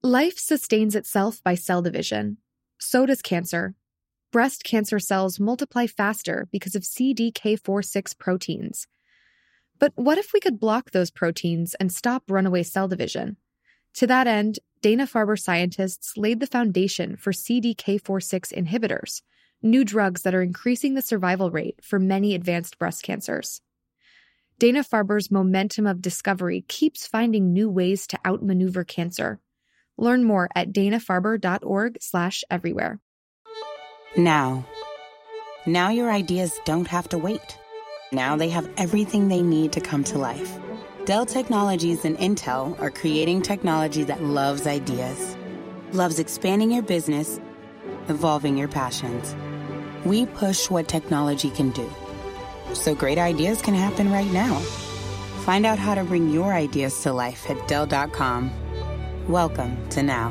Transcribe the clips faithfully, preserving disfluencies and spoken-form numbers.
Life sustains itself by cell division. So does cancer. Breast cancer cells multiply faster because of C D K four six proteins. But what if we could block those proteins and stop runaway cell division? To that end, Dana-Farber scientists laid the foundation for C D K four six inhibitors, new drugs that are increasing the survival rate for many advanced breast cancers. Dana-Farber's momentum of discovery keeps finding new ways to outmaneuver cancer. Learn more at dana-farber.org slash everywhere. Now. Now your ideas don't have to wait. Now they have everything they need to come to life. Dell Technologies and Intel are creating technology that loves ideas, loves expanding your business, evolving your passions. We push what technology can do, so great ideas can happen right now. Find out how to bring your ideas to life at Dell dot com. Welcome to Now.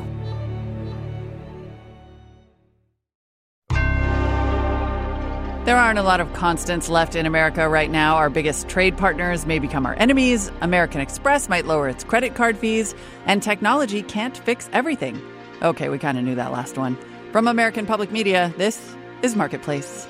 There aren't a lot of constants left in America right now. Our biggest trade partners may become our enemies. American Express might lower its credit card fees. And technology can't fix everything. Okay, we kind of knew that last one. From American Public Media, this is Marketplace.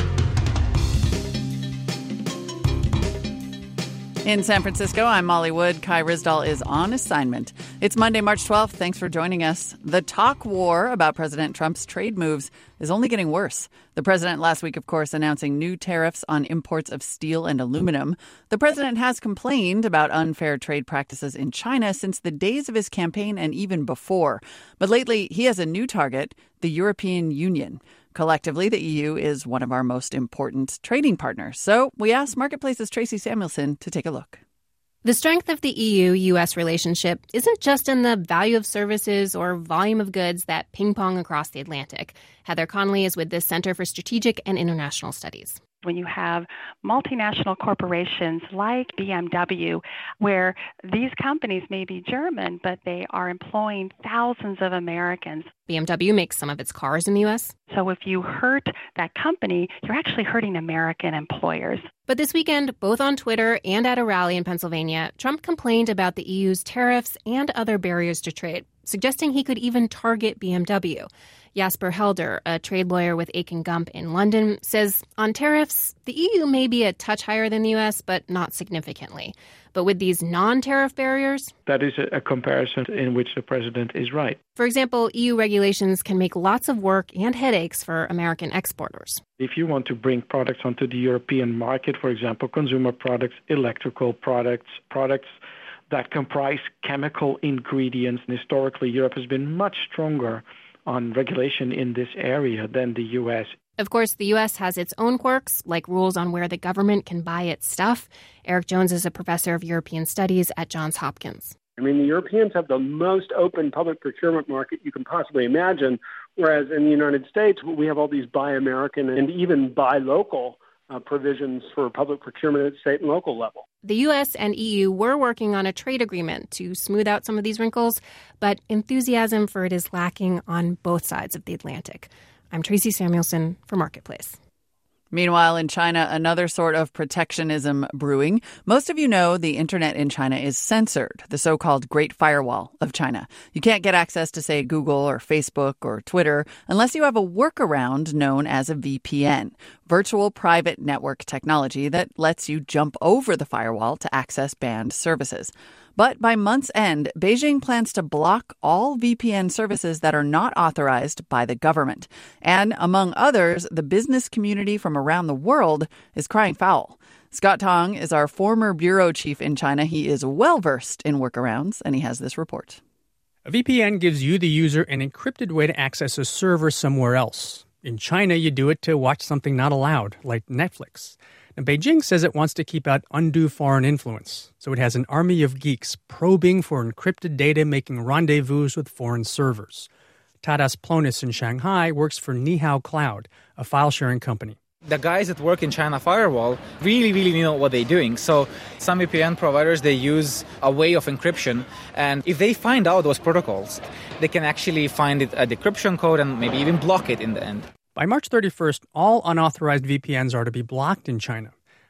In San Francisco, I'm Molly Wood. Kai Ryssdal is on assignment. It's Monday, March twelfth. Thanks for joining us. The talk war about President Trump's trade moves is only getting worse. The president last week, of course, announcing new tariffs on imports of steel and aluminum. The president has complained about unfair trade practices in China since the days of his campaign and even before. But lately, he has a new target, the European Union. Collectively, the E U is one of our most important trading partners. So we asked Marketplace's Tracy Samuelson to take a look. The strength of the E U-U S relationship isn't just in the value of services or volume of goods that ping-pong across the Atlantic. Heather Conley is with the Center for Strategic and International Studies. When you have multinational corporations like B M W, where these companies may be German, but they are employing thousands of Americans. B M W makes some of its cars in the U S. So if you hurt that company, you're actually hurting American employers. But this weekend, both on Twitter and at a rally in Pennsylvania, Trump complained about the E U's tariffs and other barriers to trade, suggesting he could even target B M W. Jasper Helder, a trade lawyer with Akin Gump in London, says on tariffs, the E U may be a touch higher than the U S, but not significantly. But with these non-tariff barriers, that is a, a comparison in which the president is right. For example, E U regulations can make lots of work and headaches for American exporters. If you want to bring products onto the European market, for example, consumer products, electrical products, products that comprise chemical ingredients, and historically Europe has been much stronger on regulation in this area than the U S. Of course, the U S has its own quirks, like rules on where the government can buy its stuff. Eric Jones is a professor of European Studies at Johns Hopkins. I mean, the Europeans have the most open public procurement market you can possibly imagine, whereas in the United States, we have all these buy American and even buy local uh, provisions for public procurement at state and local level. The U S and E U were working on a trade agreement to smooth out some of these wrinkles, but enthusiasm for it is lacking on both sides of the Atlantic. I'm Tracy Samuelson for Marketplace. Meanwhile, in China, another sort of protectionism brewing. Most of you know the internet in China is censored, the so-called Great Firewall of China. You can't get access to, say, Google or Facebook or Twitter unless you have a workaround known as a V P N, virtual private network technology that lets you jump over the firewall to access banned services. But by month's end, Beijing plans to block all V P N services that are not authorized by the government. And among others, the business community from around the world is crying foul. Scott Tong is our former bureau chief in China. He is well-versed in workarounds, and he has this report. A V P N gives you, the user, an encrypted way to access a server somewhere else. In China, you do it to watch something not allowed, like Netflix. And Beijing says it wants to keep out undue foreign influence, so it has an army of geeks probing for encrypted data, making rendezvous with foreign servers. Tadas Plonis in Shanghai works for Nihao Cloud, a file-sharing company. The guys that work in China Firewall really, really know what they're doing. So some V P N providers, they use a way of encryption. And if they find out those protocols, they can actually find it a decryption code and maybe even block it in the end. By March thirty-first, all unauthorized V P Ns are to be blocked in China.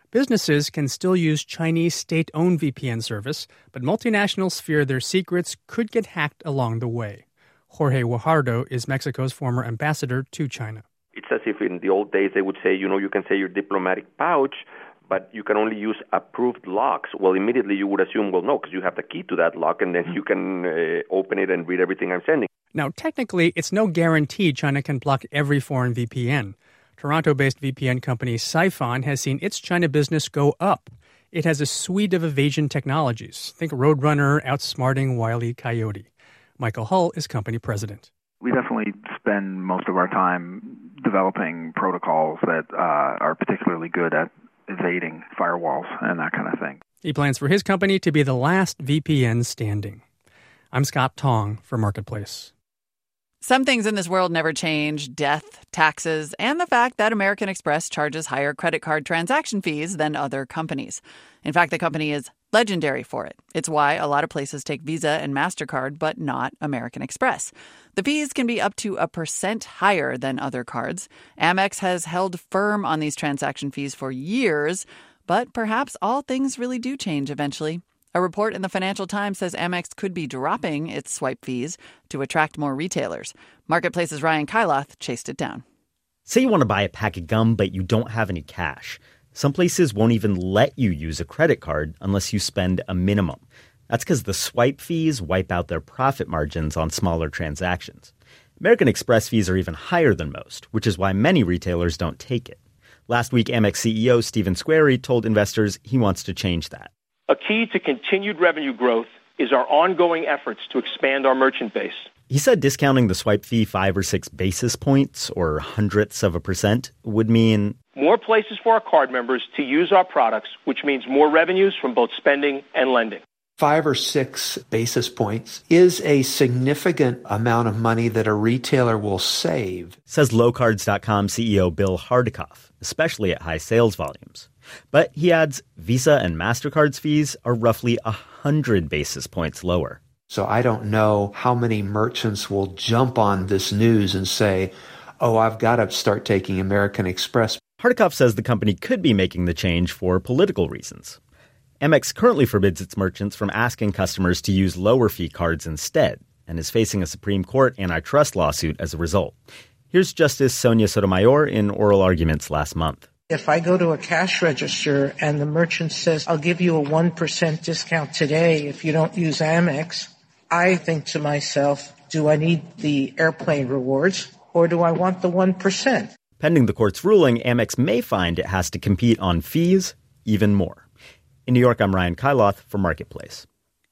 Businesses can still use Chinese state-owned V P N service, but multinationals fear their secrets could get hacked along the way. Jorge Guajardo is Mexico's former ambassador to China. It's as if in the old days they would say, you know, you can say your diplomatic pouch, but you can only use approved locks. Well, immediately you would assume, well, no, because you have the key to that lock, and then you can uh, open it and read everything I'm sending. Now, technically, it's no guarantee China can block every foreign V P N. Toronto-based V P N company Siphon has seen its China business go up. It has a suite of evasion technologies. Think Roadrunner outsmarting Wile E. Coyote. Michael Hull is company president. We definitely spend most of our time developing protocols that uh, are particularly good at evading firewalls and that kind of thing. He plans for his company to be the last V P N standing. I'm Scott Tong for Marketplace. Some things in this world never change: death, taxes, and the fact that American Express charges higher credit card transaction fees than other companies. In fact, the company is legendary for it. It's why a lot of places take Visa and MasterCard, but not American Express. The fees can be up to a percent higher than other cards. Amex has held firm on these transaction fees for years, but perhaps all things really do change eventually. A report in the Financial Times says Amex could be dropping its swipe fees to attract more retailers. Marketplace's Ryan Kyloth chased it down. Say you want to buy a pack of gum, but you don't have any cash. Some places won't even let you use a credit card unless you spend a minimum. That's because the swipe fees wipe out their profit margins on smaller transactions. American Express fees are even higher than most, which is why many retailers don't take it. Last week, Amex C E O Stephen Squeri told investors he wants to change that. A key to continued revenue growth is our ongoing efforts to expand our merchant base. He said discounting the swipe fee five or six basis points, or hundredths of a percent, would mean more places for our card members to use our products, which means more revenues from both spending and lending. Five or six basis points is a significant amount of money that a retailer will save, says low cards dot com C E O Bill Hardikoff, especially at high sales volumes. But he adds Visa and MasterCard's fees are roughly one hundred basis points lower. So I don't know how many merchants will jump on this news and say, oh, I've got to start taking American Express. Hardikoff says the company could be making the change for political reasons. Amex currently forbids its merchants from asking customers to use lower fee cards instead, and is facing a Supreme Court antitrust lawsuit as a result. Here's Justice Sonia Sotomayor in oral arguments last month. If I go to a cash register and the merchant says, I'll give you a one percent discount today if you don't use Amex, I think to myself, do I need the airplane rewards or do I want the one percent? Pending the court's ruling, Amex may find it has to compete on fees even more. In New York, I'm Ryan Kyloth for Marketplace.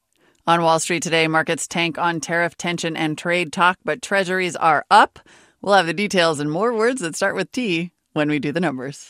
On Wall Street today, markets tank on tariff tension and trade talk, but treasuries are up. We'll have the details and more words that start with T when we do the numbers.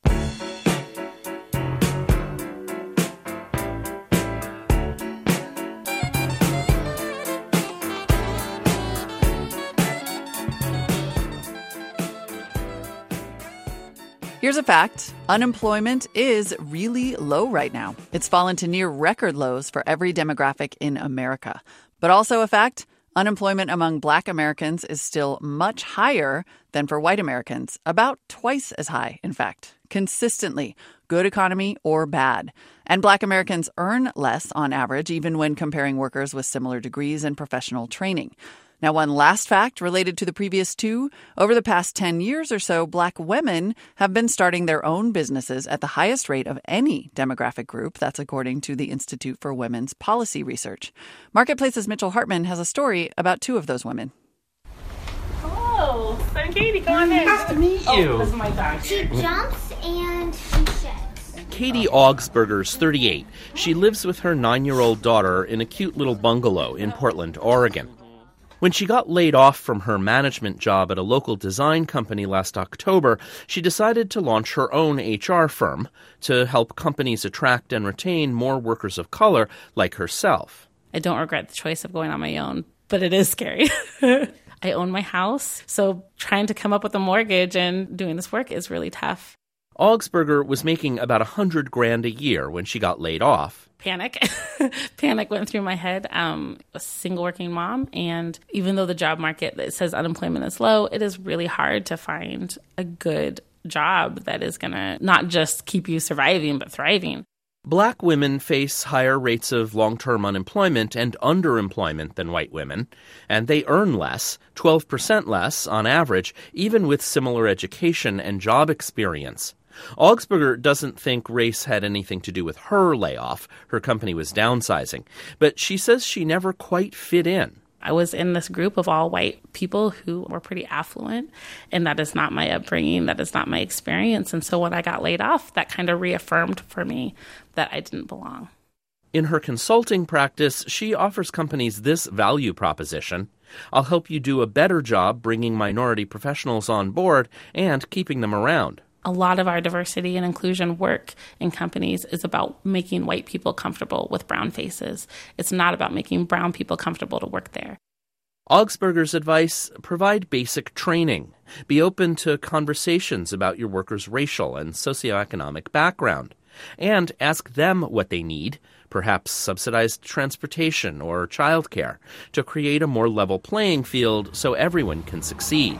Here's a fact. Unemployment is really low right now. It's fallen to near record lows for every demographic in America. But also a fact, unemployment among Black Americans is still much higher than for white Americans, about twice as high, in fact, consistently, good economy or bad. And Black Americans earn less on average, even when comparing workers with similar degrees and professional training. Now, one last fact related to the previous two. Over the past ten years or so, Black women have been starting their own businesses at the highest rate of any demographic group. That's according to the Institute for Women's Policy Research. Marketplace's Mitchell Hartman has a story about two of those women. Hello. I'm Katie. Come on in. Nice to meet you. Oh, this is my dog. She jumps and she sheds. Katie Augsburger's thirty-eight. She lives with her nine-year-old daughter in a cute little bungalow in Portland, Oregon. When she got laid off from her management job at a local design company last October, she decided to launch her own H R firm to help companies attract and retain more workers of color like herself. I don't regret the choice of going on my own, but it is scary. I own my house, so trying to come up with a mortgage and doing this work is really tough. Augsburger was making about a hundred grand a year when she got laid off. Panic. Panic went through my head. Um, a single working mom. And even though the job market, it says unemployment is low, it is really hard to find a good job that is going to not just keep you surviving, but thriving. Black women face higher rates of long-term unemployment and underemployment than white women, and they earn less, twelve percent less on average, even with similar education and job experience. Augsburger doesn't think race had anything to do with her layoff. Her company was downsizing. But she says she never quite fit in. I was in this group of all white people who were pretty affluent, and that is not my upbringing. That is not my experience. And so when I got laid off, that kind of reaffirmed for me that I didn't belong. In her consulting practice, she offers companies this value proposition. I'll help you do a better job bringing minority professionals on board and keeping them around. A lot of our diversity and inclusion work in companies is about making white people comfortable with brown faces. It's not about making brown people comfortable to work there. Augsburger's advice: provide basic training. Be open to conversations about your workers' racial and socioeconomic background. And ask them what they need, perhaps subsidized transportation or childcare, to create a more level playing field so everyone can succeed.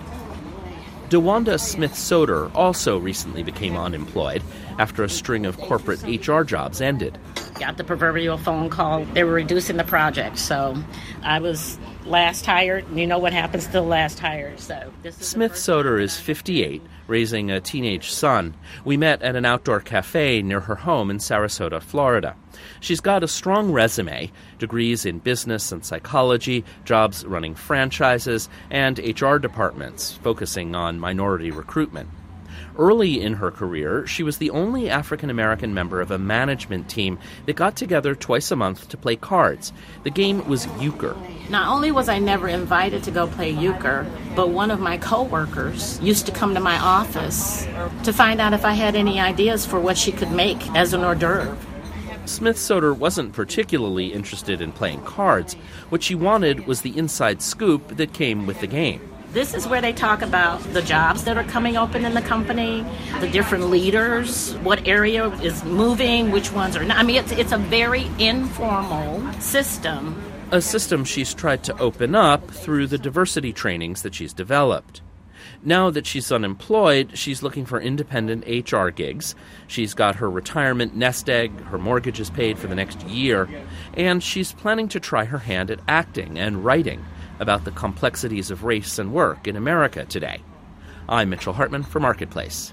DeWanda Smith-Soder also recently became unemployed after a string of corporate H R jobs ended. Got the proverbial phone call. They were reducing the project, so I was last hired. You know what happens to the last hired. So this is Smith-Soder is fifty-eight, raising a teenage son. We met at an outdoor cafe near her home in Sarasota, Florida. She's got a strong resume, degrees in business and psychology, jobs running franchises, and H R departments focusing on minority recruitment. Early in her career, she was the only African-American member of a management team that got together twice a month to play cards. The game was euchre. Not only was I never invited to go play euchre, but one of my coworkers used to come to my office to find out if I had any ideas for what she could make as an hors d'oeuvre. Smith-Soder wasn't particularly interested in playing cards. What she wanted was the inside scoop that came with the game. This is where they talk about the jobs that are coming open in the company, the different leaders, what area is moving, which ones are not. I mean, it's, it's a very informal system. A system she's tried to open up through the diversity trainings that she's developed. Now that she's unemployed, she's looking for independent H R gigs. She's got her retirement nest egg, her mortgage is paid for the next year, and she's planning to try her hand at acting and writing about the complexities of race and work in America today. I'm Mitchell Hartman for Marketplace.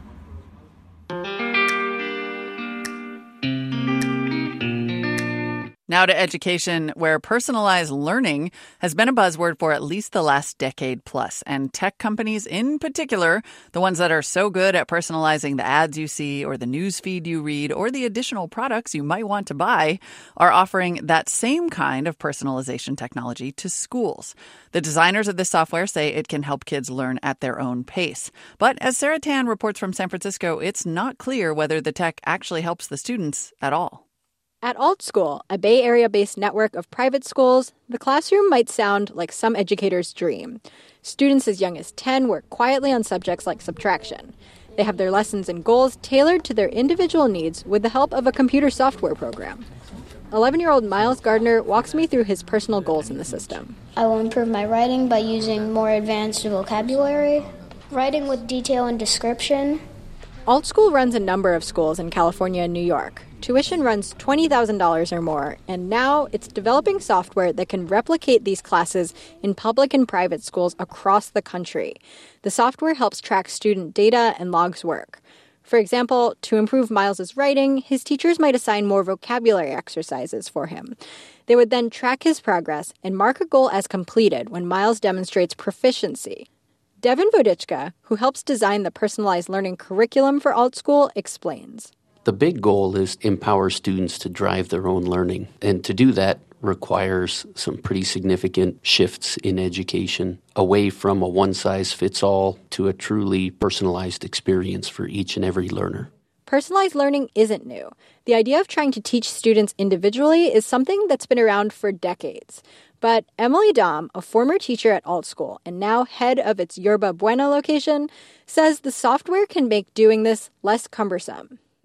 Now to education, where personalized learning has been a buzzword for at least the last decade plus. And tech companies in particular, the ones that are so good at personalizing the ads you see or the news feed you read or the additional products you might want to buy, are offering that same kind of personalization technology to schools. The designers of this software say it can help kids learn at their own pace. But as Sarah Tan reports from San Francisco, it's not clear whether the tech actually helps the students at all. At AltSchool, a Bay Area-based network of private schools, the classroom might sound like some educator's dream. Students as young as ten work quietly on subjects like subtraction. They have their lessons and goals tailored to their individual needs with the help of a computer software program. eleven-year-old Miles Gardner walks me through his personal goals in the system. I will improve my writing by using more advanced vocabulary, writing with detail and description. AltSchool runs a number of schools in California and New York. Tuition runs twenty thousand dollars or more, and now it's developing software that can replicate these classes in public and private schools across the country. The software helps track student data and logs work. For example, to improve Miles's writing, his teachers might assign more vocabulary exercises for him. They would then track his progress and mark a goal as completed when Miles demonstrates proficiency. Devin Vodichka, who helps design the personalized learning curriculum for AltSchool, explains. The big goal is empower students to drive their own learning. And to do that requires some pretty significant shifts in education, away from a one-size-fits-all to a truly personalized experience for each and every learner. Personalized learning isn't new. The idea of trying to teach students individually is something that's been around for decades. But Emily Dom, a former teacher at AltSchool and now head of its Yerba Buena location, says the software can make doing this less cumbersome.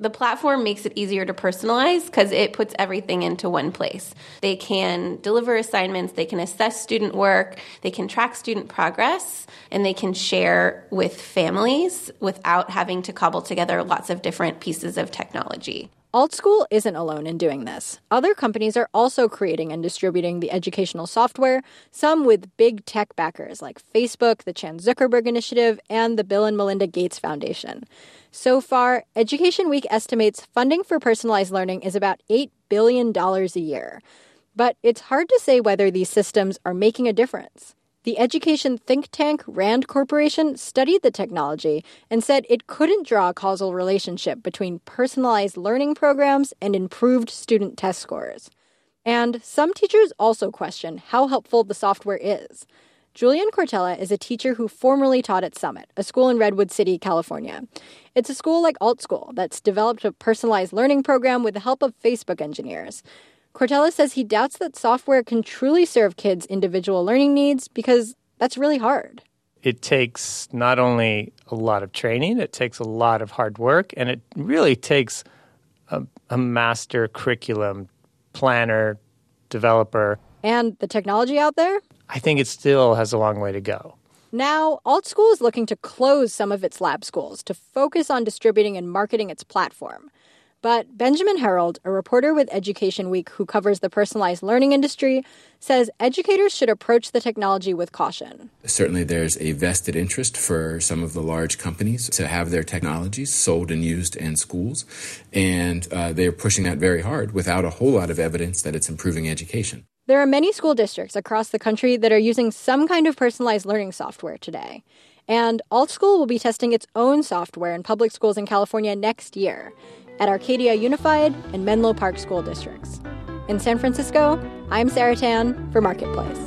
The platform makes it easier to personalize because it puts everything into one place. They can deliver assignments, they can assess student work, they can track student progress, and they can share with families without having to cobble together lots of different pieces of technology. AltSchool isn't alone in doing this. Other companies are also creating and distributing the educational software, some with big tech backers like Facebook, the Chan Zuckerberg Initiative, and the Bill and Melinda Gates Foundation. So far, Education Week estimates funding for personalized learning is about eight billion dollars a year. But it's hard to say whether these systems are making a difference. The education think tank RAND Corporation studied the technology and said it couldn't draw a causal relationship between personalized learning programs and improved student test scores. And some teachers also question how helpful the software is. Julian Cortella is a teacher who formerly taught at Summit, a school in Redwood City, California. It's a school like AltSchool that's developed a personalized learning program with the help of Facebook engineers. Cortella says he doubts that software can truly serve kids' individual learning needs because that's really hard. It takes not only a lot of training, it takes a lot of hard work, and it really takes a, a master curriculum planner, developer. And the technology out there? I think it still has a long way to go. Now, AltSchool is looking to close some of its lab schools to focus on distributing and marketing its platform. But Benjamin Herold, a reporter with Education Week who covers the personalized learning industry, says educators should approach the technology with caution. Certainly there's a vested interest for some of the large companies to have their technologies sold and used in schools, and uh, they're pushing that very hard without a whole lot of evidence that it's improving education. There are many school districts across the country that are using some kind of personalized learning software today. And AltSchool will be testing its own software in public schools in California next year at Arcadia Unified and Menlo Park school districts. In San Francisco, I'm Sarah Tan for Marketplace.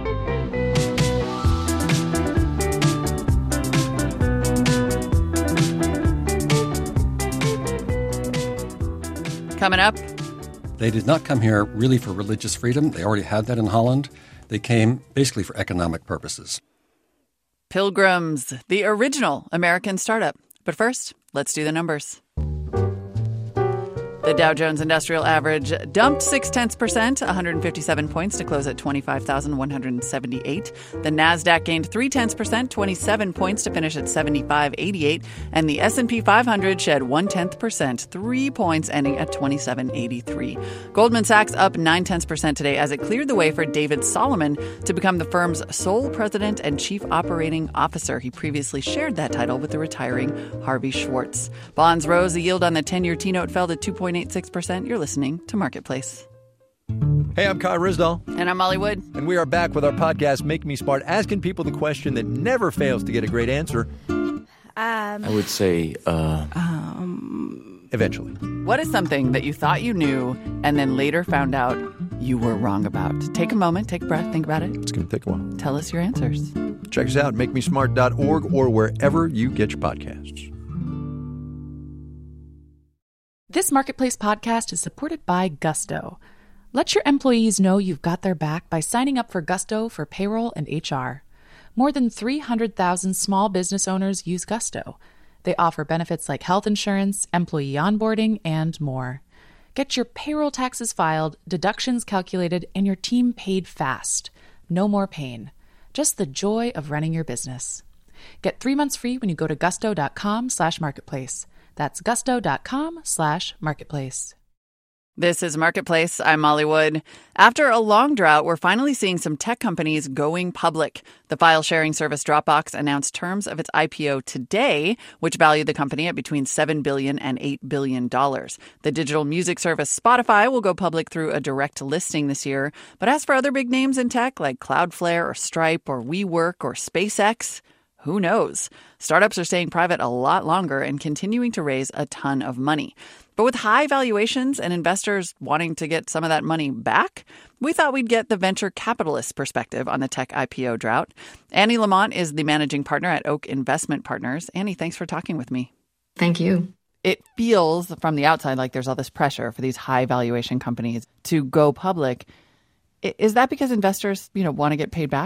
Coming up. They did not come here really for religious freedom. They already had that in Holland. They came basically for economic purposes. Pilgrims, the original American startup. But first, let's do the numbers. The Dow Jones Industrial Average dumped six tenths percent, one hundred fifty-seven points to close at twenty-five thousand one hundred seventy-eight. The Nasdaq gained three tenths percent, twenty-seven points to finish at seventy-five eighty-eight. And the S and P five hundred shed one tenth percent, three points, ending at twenty-seven eighty-three. Goldman Sachs up nine tenths percent today as it cleared the way for David Solomon to become the firm's sole president and chief operating officer. He previously shared that title with the retiring Harvey Schwartz. Bonds rose. The yield on the ten-year T-note fell to two point eight six percent. You're listening to Marketplace. Hey, I'm Kyle Risdall. And I'm Molly Wood. And we are back with our podcast, Make Me Smart, asking people the question that never fails to get a great answer. Um, I would say, uh... Um... Eventually. What is something that you thought you knew and then later found out you were wrong about? Take a moment, take a breath, think about it. It's going to take a while. Tell us your answers. Check us out, make me smart dot org or wherever you get your podcasts. This Marketplace podcast is supported by Gusto. Let your employees know you've got their back by signing up for Gusto for payroll and H R. More than three hundred thousand small business owners use Gusto. They offer benefits like health insurance, employee onboarding, and more. Get your payroll taxes filed, deductions calculated, and your team paid fast. No more pain. Just the joy of running your business. Get three months free when you go to gusto.com slash marketplace. That's gusto.com slash marketplace. This is Marketplace. I'm Molly Wood. After a long drought, we're finally seeing some tech companies going public. The file-sharing service Dropbox announced terms of its I P O today, which valued the company at between seven billion dollars and eight billion dollars. The digital music service Spotify will go public through a direct listing this year. But as for other big names in tech like Cloudflare or Stripe or WeWork or SpaceX, who knows? Startups are staying private a lot longer and continuing to raise a ton of money. But with high valuations and investors wanting to get some of that money back, we thought we'd get the venture capitalist perspective on the tech I P O drought. Annie Lamont is the managing partner at Oak Investment Partners. Annie, thanks for talking with me. Thank you. It feels from the outside like there's all this pressure for these high valuation companies to go public. Is that because investors, you know, want to get paid back?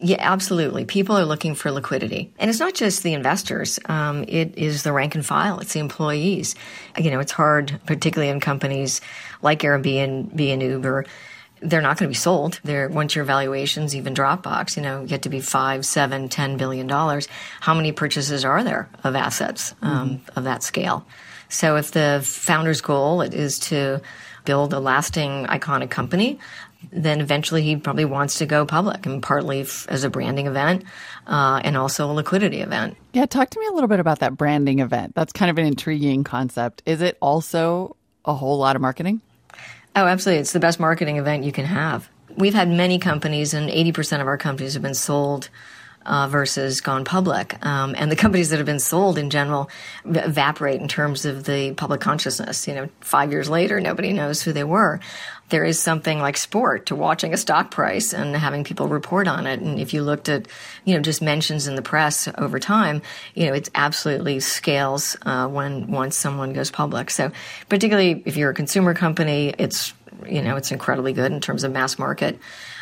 Yeah, absolutely. People are looking for liquidity. And it's not just the investors. Um, it is the rank and file. It's the employees. You know, it's hard, particularly in companies like Airbnb and Uber. They're not going to be sold. They're, once your valuations, even Dropbox, you know, get to be five, seven, ten billion dollars. How many purchases are there of assets um, mm-hmm. of that scale? So if the founder's goal is to build a lasting, iconic company, then eventually he probably wants to go public, and partly f- as a branding event uh, and also a liquidity event. Yeah, talk to me a little bit about that branding event. That's kind of an intriguing concept. Is it also a whole lot of marketing? Oh, absolutely. It's the best marketing event you can have. We've had many companies, and eighty percent of our companies have been sold Uh, versus gone public. Um, and the companies that have been sold in general evaporate in terms of the public consciousness. You know, five years later, nobody knows who they were. There is something like sport to watching a stock price and having people report on it. And if you looked at, you know, just mentions in the press over time, you know, it absolutely scales uh, when once someone goes public. So particularly if you're a consumer company, it's, you know, it's incredibly good in terms of mass market.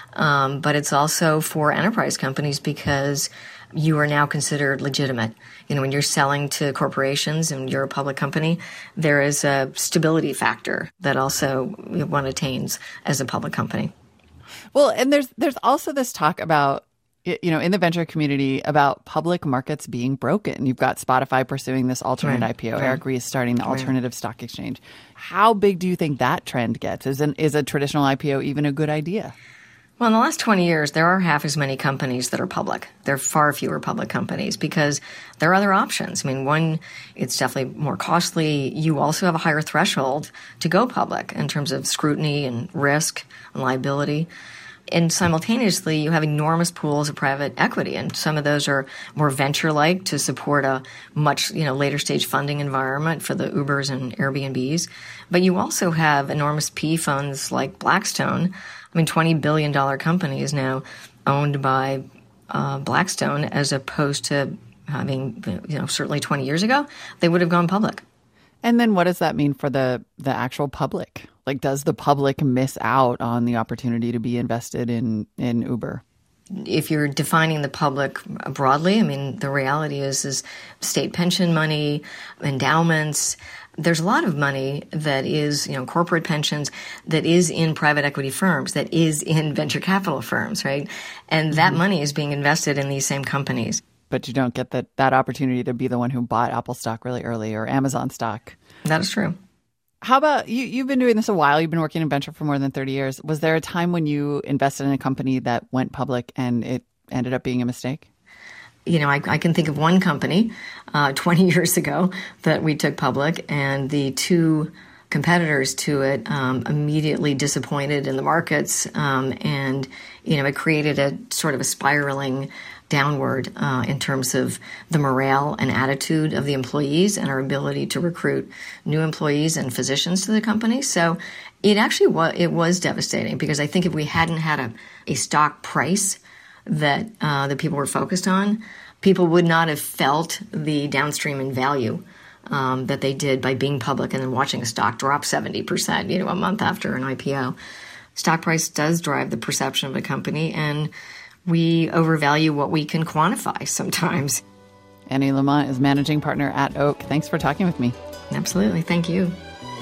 Um, but it's also for enterprise companies because you are now considered legitimate. You know, when you're selling to corporations and you're a public company, there is a stability factor that also one attains as a public company. Well, and there's there's also this talk about, you know, in the venture community about public markets being broken. You've got Spotify pursuing this alternate right. I P O. Right. Eric Ries starting the right. alternative stock exchange. How big do you think that trend gets? Is an, is a traditional I P O even a good idea? Well, in the last twenty years, there are half as many companies that are public. There are far fewer public companies because there are other options. I mean, one, it's definitely more costly. You also have a higher threshold to go public in terms of scrutiny and risk and liability. And simultaneously, you have enormous pools of private equity, and some of those are more venture-like to support a much, you know, later stage funding environment for the Ubers and Airbnbs. But you also have enormous P E funds like Blackstone. I mean, twenty billion dollars company is now owned by uh, Blackstone, as opposed to having, you know, certainly twenty years ago, they would have gone public. And then what does that mean for the, the actual public? Like, does the public miss out on the opportunity to be invested in, in Uber? If you're defining the public broadly, I mean, the reality is, is state pension money, endowments. There's a lot of money that is, you know, corporate pensions, that is in private equity firms, that is in venture capital firms, right? And that mm-hmm. money is being invested in these same companies. But you don't get that, that opportunity to be the one who bought Apple stock really early or Amazon stock. That is true. How about you? You've been doing this a while. You've been working in venture for more than thirty years. Was there a time when you invested in a company that went public and it ended up being a mistake? You know, I, I can think of one company uh, twenty years ago that we took public, and the two competitors to it um, immediately disappointed in the markets, um, and, you know, it created a sort of a spiraling downward uh, in terms of the morale and attitude of the employees and our ability to recruit new employees and physicians to the company. So it actually was, it was devastating, because I think if we hadn't had a, a stock price that uh, the people were focused on, people would not have felt the downstream in value um, that they did by being public and then watching a stock drop seventy percent, you know, a month after an I P O. Stock price does drive the perception of a company, and we overvalue what we can quantify sometimes. Annie Lamont is managing partner at Oak. Thanks for talking with me. Absolutely. Thank you.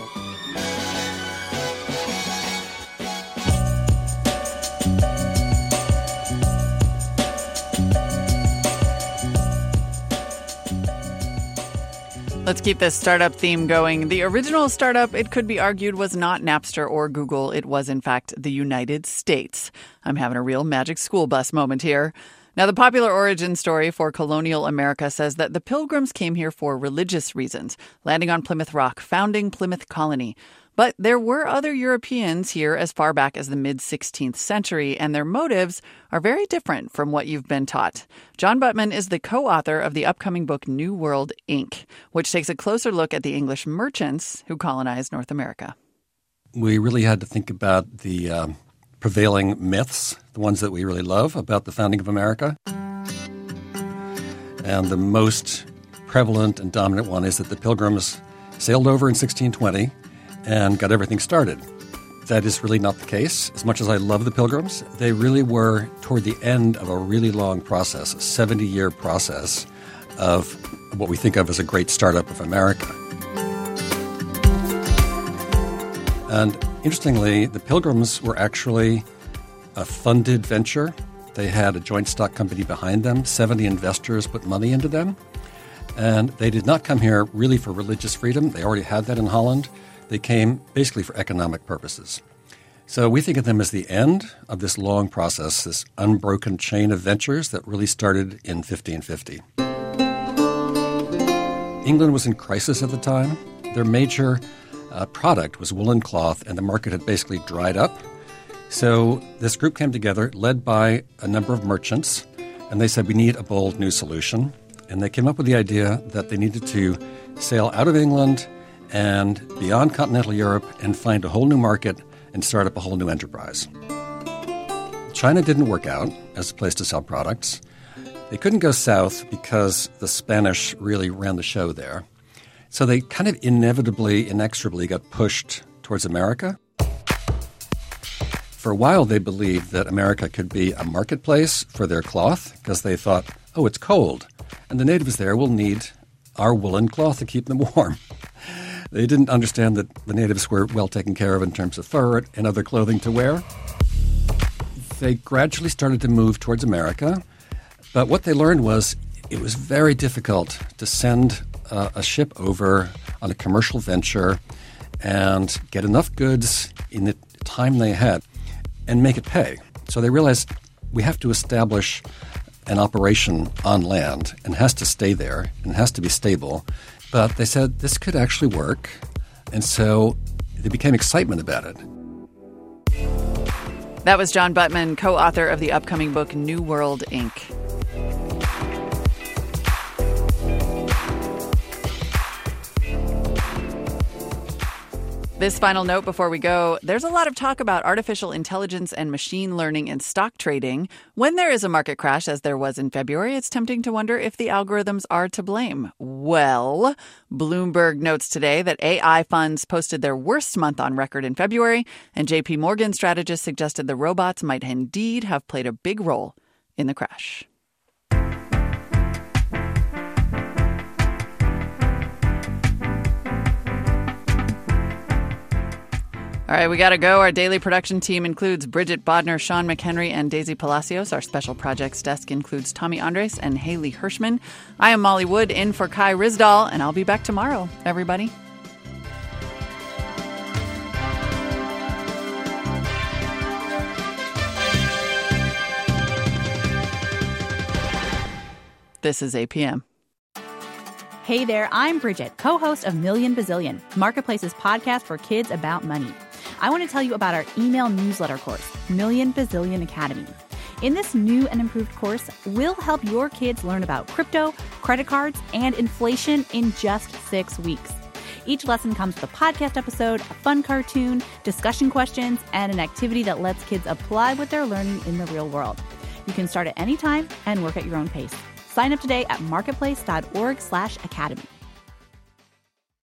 Let's keep this startup theme going. The original startup, it could be argued, was not Napster or Google. It was, in fact, the United States. I'm having a real Magic School Bus moment here. Now, the popular origin story for colonial America says that the Pilgrims came here for religious reasons, landing on Plymouth Rock, founding Plymouth Colony. But there were other Europeans here as far back as the mid-sixteenth century, and their motives are very different from what you've been taught. John Buttman is the co-author of the upcoming book New World, Incorporated, which takes a closer look at the English merchants who colonized North America. We really had to think about the uh, prevailing myths, the ones that we really love about the founding of America. And the most prevalent and dominant one is that the Pilgrims sailed over in sixteen twenty and got everything started. that is really not the case. As much as I love the Pilgrims, they really were toward the end of a really long process, a seventy-year process of what we think of as a great startup of America. And interestingly, the Pilgrims were actually a funded venture. They had a joint stock company behind them. seventy investors put money into them. And they did not come here really for religious freedom. They already had that in Holland. They came basically for economic purposes. So we think of them as the end of this long process, this unbroken chain of ventures that really started in fifteen fifty. England was in crisis at the time. Their major uh, product was woolen cloth, and the market had basically dried up. So this group came together, led by a number of merchants, and they said, we need a bold new solution. And they came up with the idea that they needed to sail out of England and beyond continental Europe and find a whole new market and start up a whole new enterprise. China didn't work out as a place to sell products. They couldn't go south because the Spanish really ran the show there. So they kind of inevitably, inexorably got pushed towards America. For a while, they believed that America could be a marketplace for their cloth because they thought, oh, it's cold, and the natives there will need our woolen cloth to keep them warm. They didn't understand that the natives were well taken care of in terms of fur and other clothing to wear. They gradually started to move towards America, but what they learned was it was very difficult to send uh, a ship over on a commercial venture and get enough goods in the time they had and make it pay. So they realized we have to establish an operation on land and has to stay there and has to be stable. But they said this could actually work. And so there became excitement about it. That was John Buttman, co-author of the upcoming book New World, Incorporated. This final note before we go, there's a lot of talk about artificial intelligence and machine learning in stock trading. When there is a market crash, as there was in February, it's tempting to wonder if the algorithms are to blame. Well, Bloomberg notes today that A I funds posted their worst month on record in February, and J P Morgan strategists suggested the robots might indeed have played a big role in the crash. All right, we got to go. Our daily production team includes Bridget Bodner, Sean McHenry, and Daisy Palacios. Our special projects desk includes Tommy Andres and Haley Hirschman. I am Molly Wood, in for Kai Ryssdal, and I'll be back tomorrow, everybody. This is A P M. Hey there, I'm Bridget, co-host of Million Bazillion, Marketplace's podcast for kids about money. I want to tell you about our email newsletter course, Million Bazillion Academy. In this new and improved course, we'll help your kids learn about crypto, credit cards, and inflation in just six weeks. Each lesson comes with a podcast episode, a fun cartoon, discussion questions, and an activity that lets kids apply what they're learning in the real world. You can start at any time and work at your own pace. Sign up today at marketplace.org slash academy.